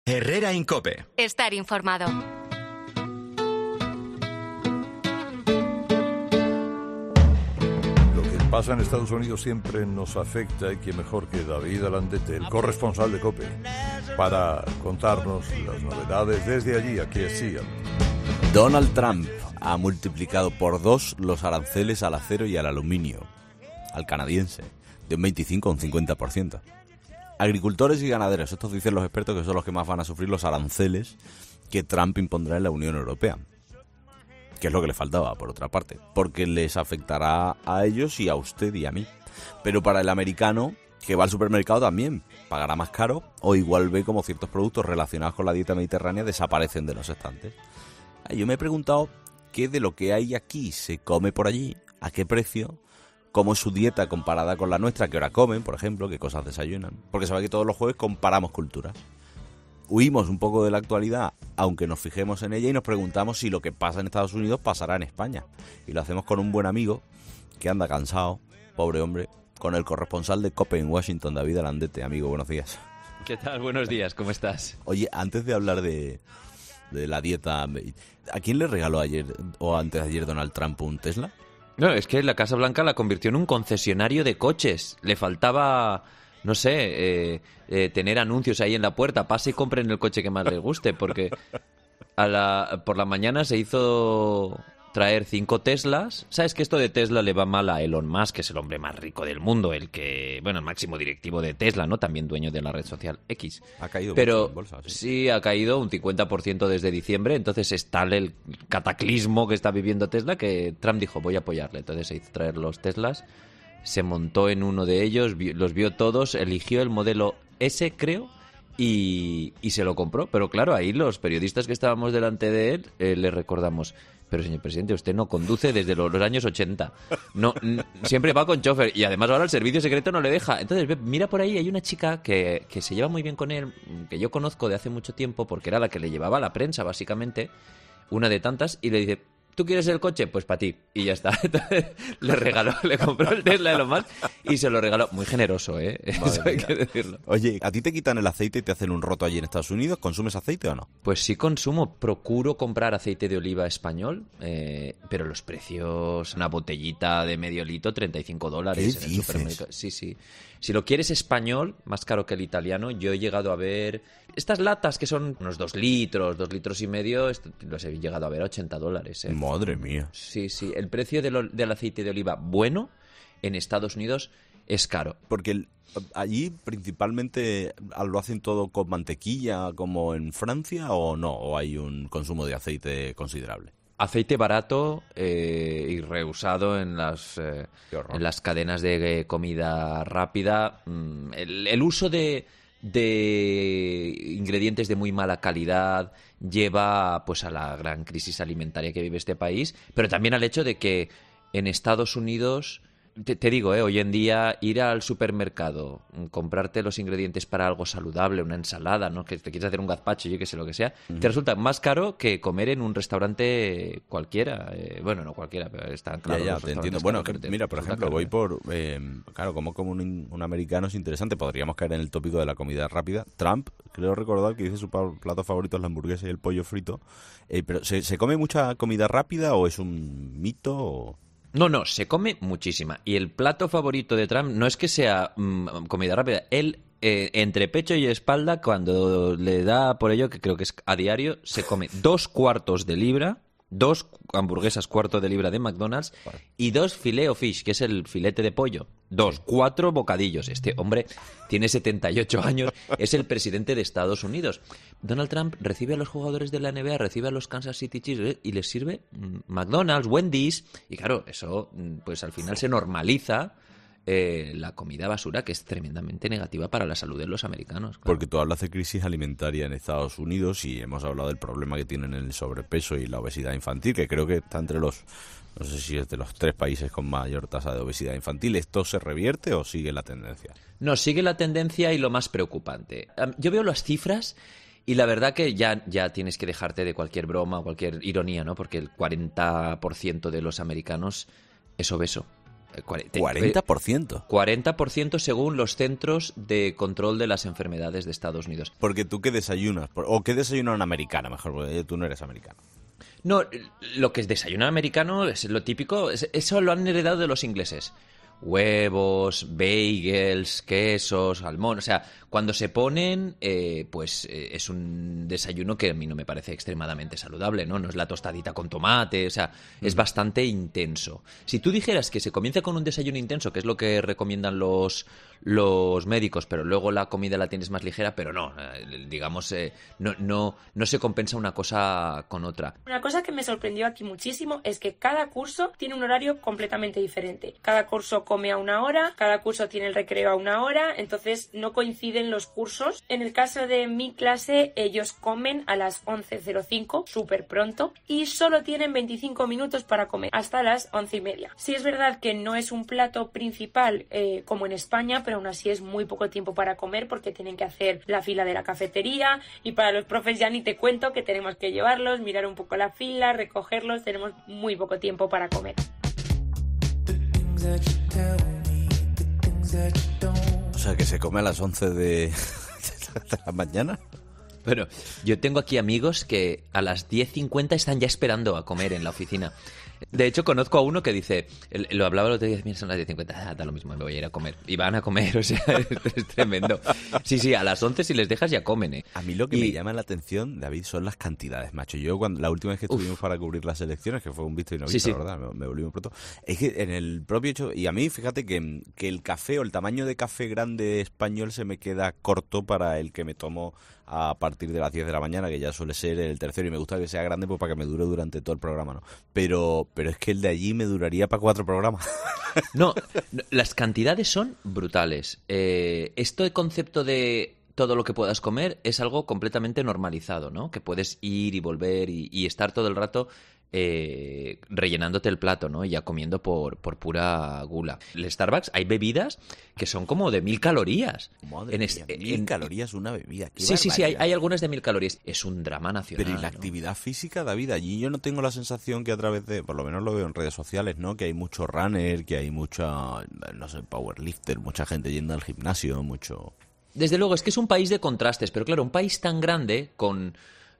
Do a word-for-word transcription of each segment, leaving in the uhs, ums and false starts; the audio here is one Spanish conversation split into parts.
Herrera Incope. Estar informado. Lo que pasa en Estados Unidos siempre nos afecta, y que mejor que David Alandete, el corresponsal de COPE, para contarnos las novedades desde allí, aquí a Seattle. Donald Trump ha multiplicado por dos los aranceles al acero y al aluminio, al canadiense, de un veinticinco a un cincuenta por ciento. Agricultores y ganaderos, estos dicen los expertos que son los que más van a sufrir los aranceles que Trump impondrá en la Unión Europea. Que es lo que le faltaba, por otra parte, porque les afectará a ellos y a usted y a mí. Pero para el americano, que va al supermercado también, pagará más caro, o igual ve como ciertos productos relacionados con la dieta mediterránea desaparecen de los estantes. Yo me he preguntado qué de lo que hay aquí se come por allí, a qué precio, cómo es su dieta comparada con la nuestra, qué hora comen, por ejemplo, qué cosas desayunan. Porque sabe que todos los jueves comparamos culturas. Huimos un poco de la actualidad, aunque nos fijemos en ella, y nos preguntamos si lo que pasa en Estados Unidos pasará en España. Y lo hacemos con un buen amigo que anda cansado, pobre hombre, con el corresponsal de COPE en Washington, David Alandete. Amigo, buenos días. ¿Qué tal? Buenos días, ¿cómo estás? Oye, antes de hablar de, de la dieta, ¿a quién le regaló ayer o antes de ayer Donald Trump un Tesla? No, es que la Casa Blanca la convirtió en un concesionario de coches. Le faltaba, no sé, eh, eh, tener anuncios ahí en la puerta. Pase y compren el coche que más les guste, porque a la, por la mañana se hizo traer cinco Teslas. ¿Sabes que esto de Tesla le va mal a Elon Musk, que es el hombre más rico del mundo, el que, bueno, el máximo directivo de Tesla, ¿no? También dueño de la red social X. Ha caído Pero en bolsa, sí. sí, ha caído un cincuenta por ciento desde diciembre, entonces es tal el cataclismo que está viviendo Tesla que Trump dijo, voy a apoyarle. Entonces se hizo traer los Teslas, se montó en uno de ellos, vi, los vio todos, eligió el modelo S, creo, y, y se lo compró. Pero claro, ahí los periodistas que estábamos delante de él eh, le recordamos, pero señor presidente, usted no conduce desde los, los años ochenta. No, n- siempre va con chofer y además ahora el servicio secreto no le deja. Entonces, ve, mira por ahí, hay una chica que, que se lleva muy bien con él, que yo conozco de hace mucho tiempo porque era la que le llevaba a la prensa, básicamente, una de tantas, y le dice, ¿tú quieres el coche? Pues para ti. Y ya está. Entonces, le regaló, le compró el Tesla de lo más y se lo regaló. Muy generoso, ¿eh? Eso hay que decirlo. Oye, ¿a ti te quitan el aceite y te hacen un roto allí en Estados Unidos? ¿Consumes aceite o no? Pues sí consumo. Procuro comprar aceite de oliva español, eh, pero los precios, una botellita de medio litro, treinta y cinco dólares. ¿Qué en el dices? supermercado. Sí, sí. Si lo quieres español, más caro que el italiano, yo he llegado a ver... Estas latas que son unos dos litros, dos litros y medio, est- los he llegado a ver a ochenta dólares. ¿eh? Madre mía. Sí, sí. El precio del, ol- del aceite de oliva bueno en Estados Unidos es caro. Porque el- allí principalmente lo hacen todo con mantequilla como en Francia, ¿o no? ¿O hay un consumo de aceite considerable? Aceite barato eh, y reusado en las, eh, en las cadenas de eh, comida rápida. Mm, el, el uso de, de ingredientes de muy mala calidad lleva pues a la gran crisis alimentaria que vive este país, pero también al hecho de que en Estados Unidos... Te, te digo, eh, hoy en día ir al supermercado, comprarte los ingredientes para algo saludable, una ensalada, ¿no? Que te quieres hacer un gazpacho, yo que sé lo que sea, uh-huh. te resulta más caro que comer en un restaurante cualquiera. Eh, bueno, no cualquiera, pero están claros. Ya, ya, los te entiendo. restaurantes Bueno, caros que, te- mira, por resulta ejemplo, caro, voy ¿eh? por... Eh, claro, como como un, un americano es interesante, podríamos caer en el tópico de la comida rápida. Trump, creo recordar que dice su pa- plato favorito es la hamburguesa y el pollo frito. Eh, pero ¿se, ¿se come mucha comida rápida o es un mito o...? No, no, se come muchísima. Y el plato favorito de Trump no es que sea mm, comida rápida. Él, eh, entre pecho y espalda, cuando le da por ello, que creo que es a diario, se come dos cuartos de libra, dos hamburguesas cuarto de libra de McDonald's y dos filet o fish, que es el filete de pollo. Dos, cuatro bocadillos. Este hombre tiene setenta y ocho años, es el presidente de Estados Unidos. Donald Trump recibe a los jugadores de la N B A, recibe a los Kansas City Chiefs y les sirve mm, McDonald's, Wendy's. Y claro, eso mm, pues al final se normaliza eh, la comida basura, que es tremendamente negativa para la salud de los americanos. Claro. Porque tú hablas de crisis alimentaria en Estados Unidos y hemos hablado del problema que tienen el sobrepeso y la obesidad infantil, que creo que está entre los, no sé si es de los tres países con mayor tasa de obesidad infantil. ¿Esto se revierte o sigue la tendencia? No, sigue la tendencia y lo más preocupante. Yo veo las cifras y la verdad que ya, ya tienes que dejarte de cualquier broma o cualquier ironía, ¿no? Porque el cuarenta por ciento de los americanos es obeso. cuarenta por ciento. cuarenta por ciento según los Centros de Control de las Enfermedades de Estados Unidos. Porque tú qué desayunas, o qué desayuna una americana, mejor, porque tú no eres americano. No, lo que es desayuno americano es lo típico, eso lo han heredado de los ingleses. Huevos, bagels, quesos, salmón, o sea, cuando se ponen, eh, pues eh, es un desayuno que a mí no me parece extremadamente saludable, ¿no? No es la tostadita con tomate, o sea, mm. es bastante intenso. Si tú dijeras que se comienza con un desayuno intenso, que es lo que recomiendan los, los médicos, pero luego la comida la tienes más ligera, pero no, eh, digamos, eh, no, no, no se compensa una cosa con otra. Una cosa que me sorprendió aquí muchísimo es que cada curso tiene un horario completamente diferente. Cada curso come a una hora, cada curso tiene el recreo a una hora, entonces no coinciden los cursos. En el caso de mi clase, ellos comen a las once cero cinco, súper pronto, y solo tienen veinticinco minutos para comer, hasta las once y media. Sí es verdad que no es un plato principal eh, como en España, pero aún así es muy poco tiempo para comer porque tienen que hacer la fila de la cafetería, y para los profes ya ni te cuento que tenemos que llevarlos, mirar un poco la fila, recogerlos, tenemos muy poco tiempo para comer. O sea, que se come a las once de la mañana. Bueno, yo tengo aquí amigos que a las diez cincuenta están ya esperando a comer en la oficina. De hecho, conozco a uno que dice, lo hablaba el otro día, mira, son las diez cincuenta, ah, da lo mismo, me voy a ir a comer. Y van a comer, o sea, es, es tremendo. Sí, sí, a las once si les dejas ya comen, ¿eh? A mí lo que y... me llama la atención, David, son las cantidades, macho. Yo cuando la última vez que estuvimos Uf. para cubrir las elecciones, que fue un visto y no visto, sí, sí. la verdad, me, me volví muy pronto, es que en el propio hecho, y a mí, fíjate que, que el café o el tamaño de café grande español se me queda corto para el que me tomo a partir de las diez de la mañana, que ya suele ser el tercero, y me gusta que sea grande pues para que me dure durante todo el programa, ¿no? Pero, pero es que el de allí me duraría para cuatro programas. No, las cantidades son brutales. Eh, este concepto de todo lo que puedas comer es algo completamente normalizado, ¿no? Que puedes ir y volver y, y estar todo el rato eh, rellenándote el plato, ¿no? Y ya comiendo por, por pura gula. El Starbucks hay bebidas que son como de mil calorías. Madre en es, mía, mil en, calorías una bebida. Qué sí, sí, sí, hay, hay algunas de mil calorías. Es un drama nacional. Pero ¿y la ¿no? actividad física, David? Allí yo no tengo la sensación que a través de, por lo menos lo veo en redes sociales, ¿no? Que hay mucho runner, que hay mucha, no sé, powerlifter, mucha gente yendo al gimnasio, mucho... Desde luego, es que es un país de contrastes, pero claro, un país tan grande con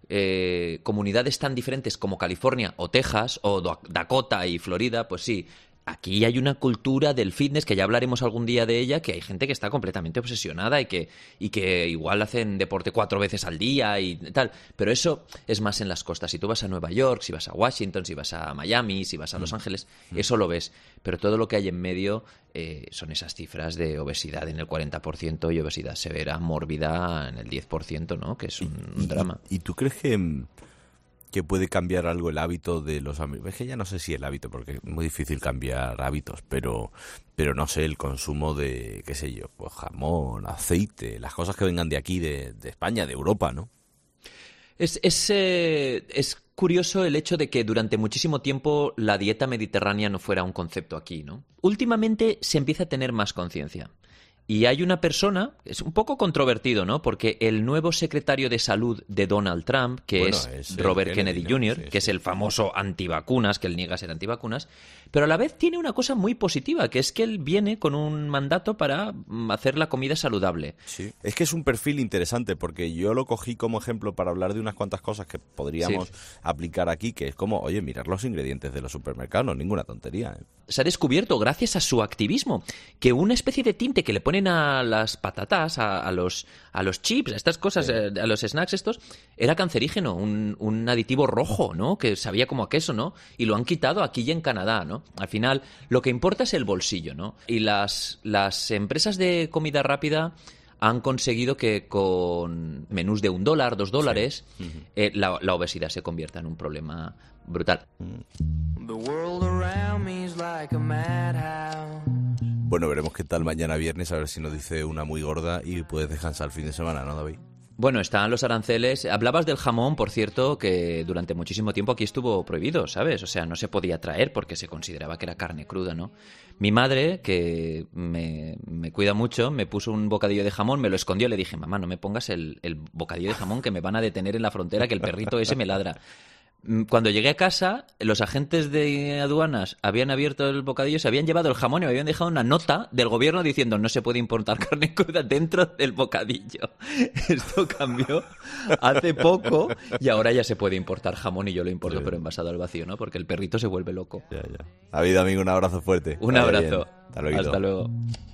eh, comunidades tan diferentes como California o Texas o Dakota y Florida, pues sí, aquí hay una cultura del fitness, que ya hablaremos algún día de ella, que hay gente que está completamente obsesionada y que, y que igual hacen deporte cuatro veces al día y tal, pero eso es más en las costas. Si tú vas a Nueva York, si vas a Washington, si vas a Miami, si vas a Los Ángeles, mm. eso lo ves, pero todo lo que hay en medio eh, son esas cifras de obesidad en el cuarenta por ciento y obesidad severa, mórbida en el diez por ciento, ¿no? Que es un, un drama. ¿Y, y tú crees que... que puede cambiar algo el hábito de los amigos? Es que ya no sé si el hábito, porque es muy difícil cambiar hábitos, pero pero no sé, el consumo de, qué sé yo, pues jamón, aceite, las cosas que vengan de aquí, de, de España, de Europa, ¿no? Es, es, eh, es curioso el hecho de que durante muchísimo tiempo la dieta mediterránea no fuera un concepto aquí, ¿no? Últimamente se empieza a tener más conciencia. Y hay una persona, es un poco controvertido, ¿no? Porque el nuevo secretario de salud de Donald Trump, que bueno, es, es Robert Kennedy, Kennedy junior, sí, que sí. es el famoso antivacunas, que él niega ser antivacunas, pero a la vez tiene una cosa muy positiva, que es que él viene con un mandato para hacer la comida saludable. Sí, es que es un perfil interesante, porque yo lo cogí como ejemplo para hablar de unas cuantas cosas que podríamos sí. aplicar aquí, que es como, oye, mirar los ingredientes de los supermercados, no, ninguna tontería, ¿eh? Se ha descubierto, gracias a su activismo, que una especie de tinte que le ponen a las patatas, a, a los a los chips, a estas cosas, sí. a los snacks estos, era cancerígeno, un, un aditivo rojo, ¿no? Que sabía como a queso, ¿no? Y lo han quitado aquí y en Canadá, ¿no? Al final, lo que importa es el bolsillo, ¿no? Y las, las empresas de comida rápida han conseguido que con menús de un dólar, dos dólares, sí. uh-huh. eh, la, la obesidad se convierta en un problema brutal. The world around me is like a madhouse. Bueno, veremos qué tal mañana viernes, a ver si nos dice una muy gorda y puedes descansar el fin de semana, ¿no, David? Bueno, están los aranceles. Hablabas del jamón, por cierto, que durante muchísimo tiempo aquí estuvo prohibido, ¿sabes? O sea, no se podía traer porque se consideraba que era carne cruda, ¿no? Mi madre, que me, me cuida mucho, me puso un bocadillo de jamón, me lo escondió, le dije, mamá, no me pongas el, el bocadillo de jamón que me van a detener en la frontera, que el perrito ese me ladra. Cuando llegué a casa, los agentes de aduanas habían abierto el bocadillo, se habían llevado el jamón y me habían dejado una nota del gobierno diciendo no se puede importar carne cruda dentro del bocadillo. Esto cambió hace poco y ahora ya se puede importar jamón y yo lo importo, sí. Pero envasado al vacío, ¿no? Porque el perrito se vuelve loco. Ya, ya. David, amigo, un abrazo fuerte. Un abrazo. Hasta luego. Hasta luego.